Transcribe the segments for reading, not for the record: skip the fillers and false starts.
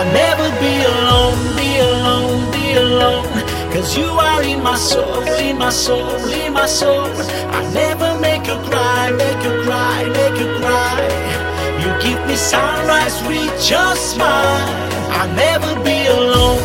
I'll never be alone, be alone, be alone. Cause you are in my soul, in my soul, in my soul. I'll never make you cry, make you cry, make you cry. You give me sunrise with your smile. I'll never be alone.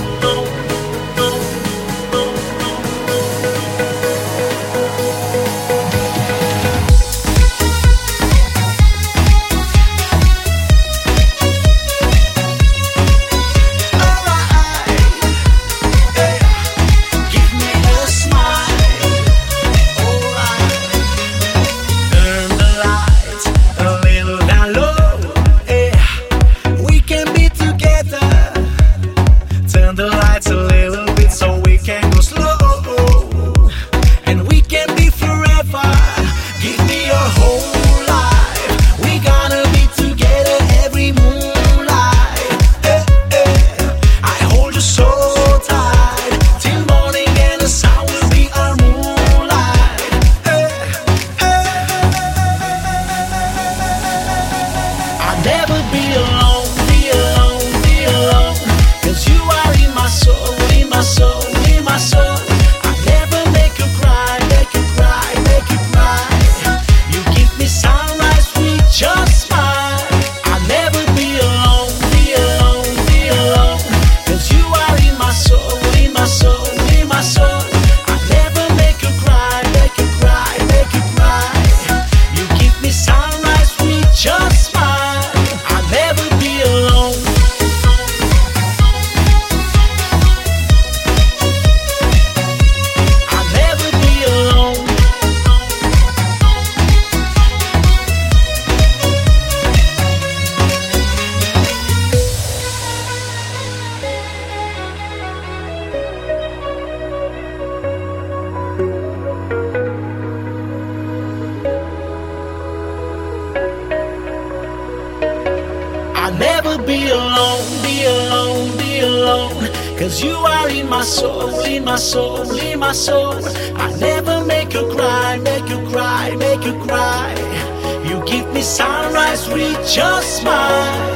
I'll never be alone, be alone, be alone. Cause you are in my soul, in my soul, in my soul. I'll never make you cry, make you cry, make you cry. You give me sunrise with your smile.